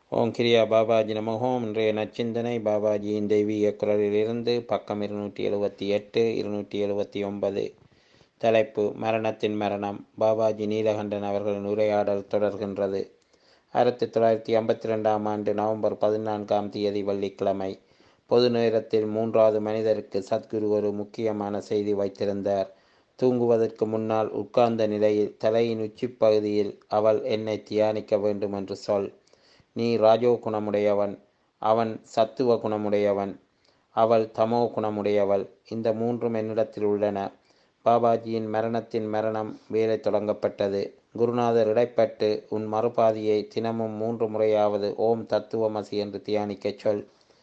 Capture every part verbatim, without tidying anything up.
ஓம் கிரியா பாபாஜி நமகோம். இன்றைய நச்சிந்தனை பாபாஜியின் தெய்வீக குரலிலிருந்து பக்கம் இருநூற்றி எழுபத்தி எட்டு இருநூற்றி எழுபத்தி ஒன்பது. தலைப்பு மரணத்தின் மரணம். பாபாஜி நீலகண்டன் அவர்களின் உரையாடல் தொடர்கின்றது. ஆயிரத்தி தொள்ளாயிரத்தி ஐம்பத்தி ரெண்டாம் ஆண்டு நவம்பர் பதினான்காம் தேதி வெள்ளிக்கிழமை பொது நேரத்தில் மூன்றாவது மனிதருக்கு சத்குரு ஒரு முக்கியமான செய்தி வைத்திருந்தார். தூங்குவதற்கு முன்னால் உட்கார்ந்த நிலையில் தலையின் உச்சிப்பகுதியில் அவள் என்னை தியானிக்க வேண்டும் என்று சொல். நீ ராஜோ குணமுடையவன், அவன் சத்துவ குணமுடையவன், அவள் தமோ குணமுடையவள். இந்த மூன்றும் என்னிடத்தில் உள்ளன. பாபாஜியின் மரணத்தின் மரணம் வேலை தொடங்கப்பட்டது. குருநாதர் இடைப்பட்டு உன் மறுபாதியை தினமும் மூன்று முறையாவது ஓம் தத்துவமசி என்று தியானிக்கச் சொல்.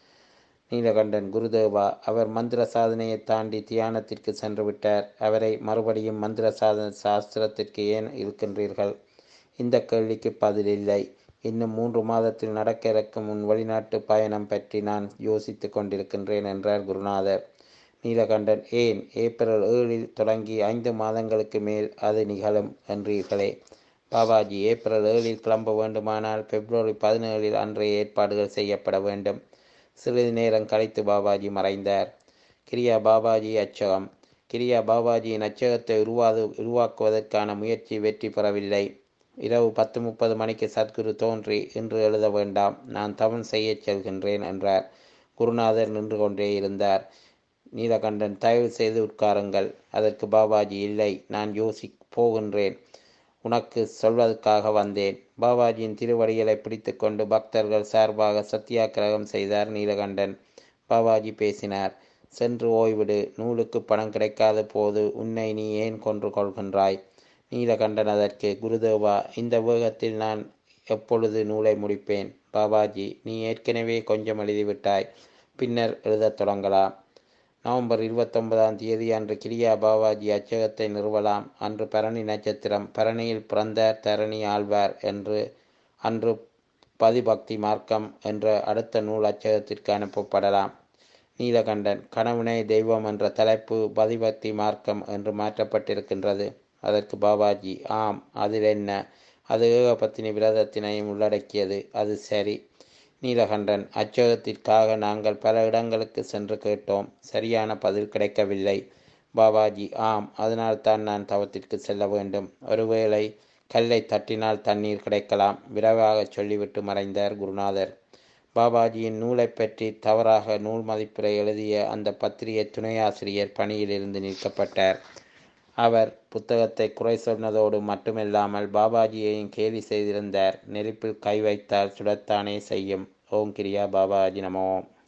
நீலகண்டன்: குருதேவா, அவர் மந்திர சாதனையை தாண்டி தியானத்திற்கு சென்று விட்டார். அவரை மறுபடியும் மந்திர சாதன சாஸ்திரத்திற்கு ஏன் இருக்கின்றீர்கள்? இந்த கேள்விக்கு பதில் இல்லை. இன்னும் மூன்று மாதத்தில் நடக்க இருக்கும் உன் வெளிநாட்டு பயணம் பற்றி நான் யோசித்து கொண்டிருக்கின்றேன் என்றார் குருநாதர். நீலகண்டன்: ஏன்? ஏப்ரல் ஏழில் தொடங்கி ஐந்து மாதங்களுக்கு மேல் அது நிகழும் என்றீர்களே. பாபாஜி: ஏப்ரல் ஏழில் கிளம்ப வேண்டுமானால் பிப்ரவரி பதினேழில் அன்றைய ஏற்பாடுகள் செய்யப்பட வேண்டும். சிறிது நேரம் கழித்து பாபாஜி மறைந்தார். கிரியா பாபாஜி அச்சகம். கிரியா பாபாஜியின் அச்சகத்தை உருவாது உருவாக்குவதற்கான முயற்சி வெற்றி பெறவில்லை. இரவு பத்து முப்பது மணிக்கு சத்குரு தோன்றி, இன்று எழுத வேண்டாம், நான் தவம் செய்ய செல்கின்றேன் என்றார். குருநாதர் நின்று கொண்டே இருந்தார். நீலகண்டன்: தயவு செய்து உட்காருங்கள். அதற்கு பாபாஜி: இல்லை, நான் யோசி போகின்றேன். உனக்கு சொல்வதற்காக வந்தேன். பாபாஜியின் திருவடிகளை பிடித்து கொண்டு பக்தர்கள் சார்பாக சத்தியாகிரகம் செய்தார் நீலகண்டன். பாபாஜி பேசினார். சென்று ஓய்விடு. நூலுக்கு பணம் கிடைக்காத போது உன்னை நீ ஏன் கொன்று கொள்கின்றாய்? நீலகண்டன் அதற்கு: குருதேவா, இந்த வேகத்தில் நான் எப்பொழுது நூலை முடிப்பேன்? பாபாஜி: நீ ஏற்கனவே கொஞ்சம் எழுதிவிட்டாய், பின்னர் எழுதத் தொடங்கலாம். நவம்பர் இருபத்தொன்பதாம் தேதி அன்று கிரியா பாபாஜி அச்சகத்தை நிறுவலாம். அன்று பரணி நட்சத்திரம். பரணியில் பிறந்தார் தரணி ஆழ்வார் என்று. அன்று பதிபக்தி மார்க்கம் என்ற அடுத்த நூல் அச்சகத்திற்கு அனுப்பப்படலாம். நீலகண்டன்: கணவனே தெய்வம் என்ற தலைப்பு பதிபக்தி மார்க்கம் என்று மாற்றப்பட்டிருக்கின்றது. அதற்கு பாபாஜி: ஆம், அதில் என்ன? அது ஏகபத்தினி விரதத்தினையும் உள்ளடக்கியது. அது சரி. நீலகண்டன்: அச்சகத்திற்காக நாங்கள் பல இடங்களுக்கு சென்று கேட்டோம். சரியான பதில் கிடைக்கவில்லை. பாபாஜி: ஆம், அதனால்தான் நான் தவத்திற்கு செல்ல வேண்டும். ஒருவேளை கல்லை தட்டினால் தண்ணீர் கிடைக்கலாம். விரைவாக சொல்லிவிட்டு மறைந்தார் குருநாதர். பாபாஜியின் நூலை பற்றி தவறாக நூல் மதிப்புரை எழுதிய அந்த பத்திரிகை துணையாசிரியர் பணியிலிருந்து நீக்கப்பட்டார். அவர் புத்தகத்தை குறை சொன்னதோடு மட்டுமில்லாமல் பாபாஜியையும் கேலி செய்திருந்தார். நெருப்பில் கை வைத்தால் சுடத்தானே செய்யும். ஓம் கிரியா பாபாஜி நமோ.